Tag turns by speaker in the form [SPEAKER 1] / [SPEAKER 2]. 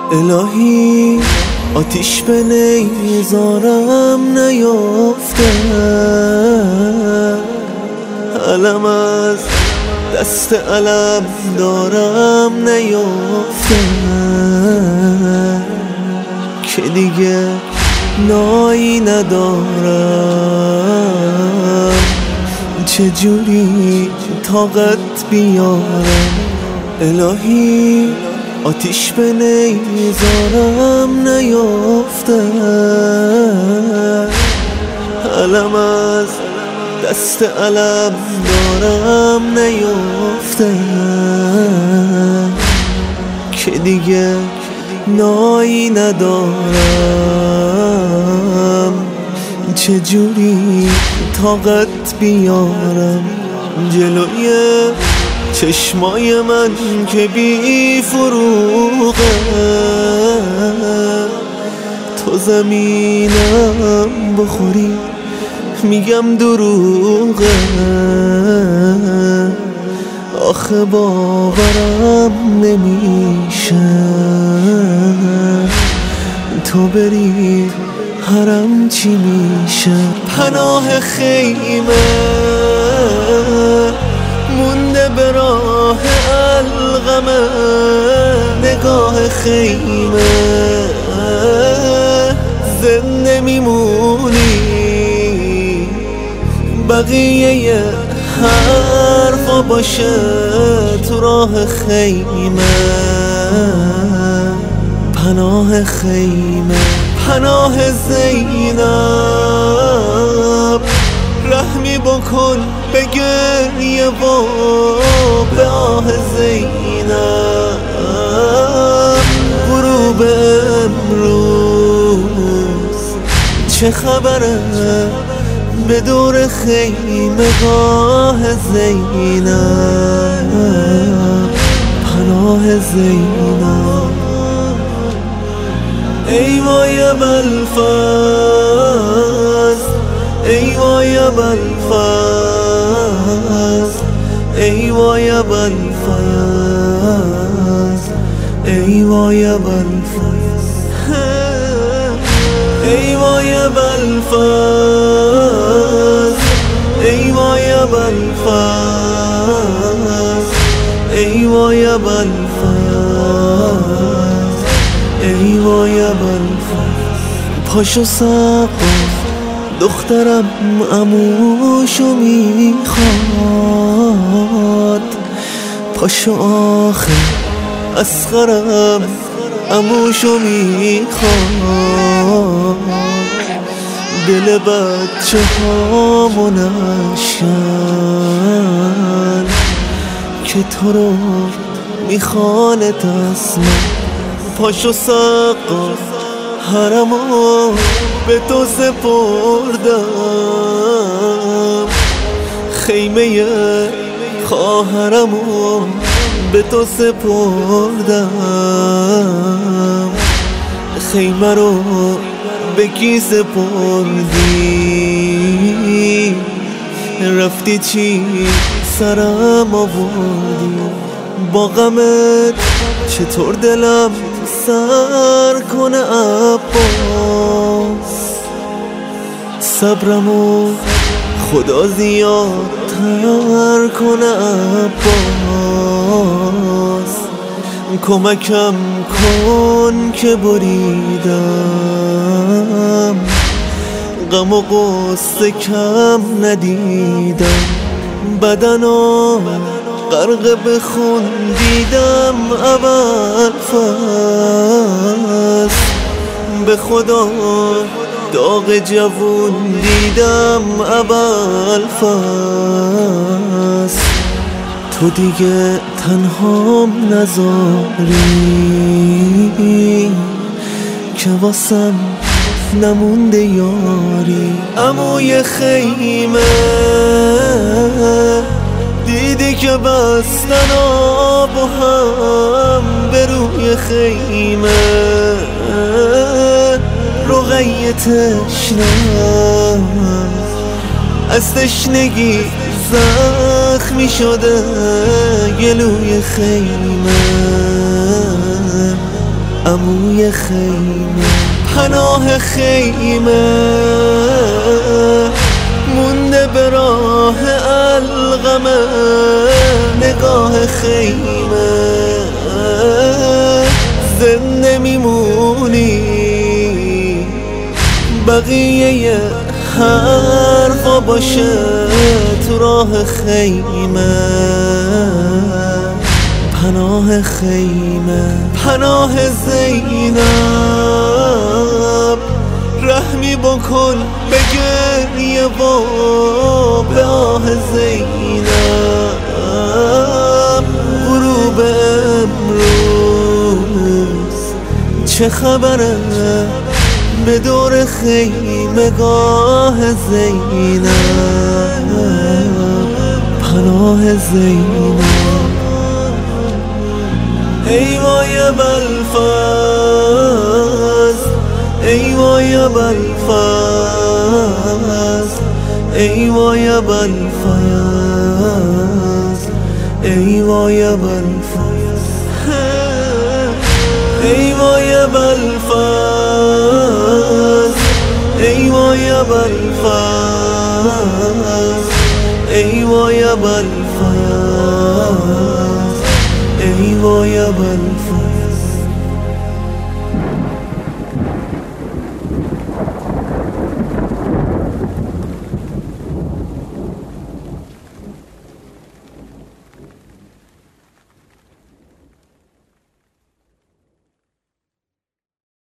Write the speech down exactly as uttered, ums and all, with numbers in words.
[SPEAKER 1] الهی آتیش به نیزارم نیافته، علم از دست علم دارم نیافته که دیگه نایی ندارم، چجوری طاقت بیارم. الهی آتیش به نیزارم نیافته، علم از دست علم دارم نیافته که دیگه نایی ندارم، چجوری طاقت بیارم. جلوی چشمای من که بی فروغه، تو زمینم بخوری میگم دروغه، آخه باورم نمیشه تو بری حرم چی میشه. پناه خیمه مونده به راه القمه، نگاه خیمه زنده میمونی، بقیه حرفا باشه تو راه خیمه. پناه خیمه پناه زینب، رحمی بکن به گریه و به آه زینب. غروب امروز چه خبره به دور خیمه گاه زینب، پناه زینب. ای وای ابوالفضل، ای وای ابوالفضل، ای وای ابوالفضل، ای وای ابوالفضل، ای وای ابوالفضل، ای وای ابوالفضل، ای وای ابوالفضل، ای وای ابوالفضل. پاشو سقا دخترم عموشو میخواد، پاشو آخه اصغرم عموشو میخواد، دل بچه ها منشن که تو رو میخوانه تسمه. پاشو سقا حرمو به تو سپردم، خیمه خواهرمو به تو سپردم، خیمه رو به کی سپردی؟ رفتی چی سرم آوردی؟ با غمت چطور دلم سر کنه عباس؟ صبرمو خدا زیادتر کنه عباس، کمکم کن که بریدم، غم و غصه کم ندیدم، بدنم غرق به خون دیدم ابوالفضل، به خدا داغ جوون دیدم ابوالفضل. تو دیگه تنهام نذاری که واسم نمونده یاری. عموی خیمه دیدی که بستن آب و هم به روی خیمه، رقیه تشنه از تشنگی زخمی شده گلوی خیمه. بوی خیمه پناه خیمه مونده به راه القمه نگاه خیمه زنده میمونی بقیه حرفا باشه تو راه خیمه پناه خیمه پناه زینب رحمی بکن به گریه و به آه زینب غروب امروز چه خبره به دور خیمه گاه زینب پناه زینب ای وای بلفز ای وای بلفز ای وای بلفز ای وای بلفز ای وای بلفز ای وای بلفز ای وای بلفز ای وای بلفز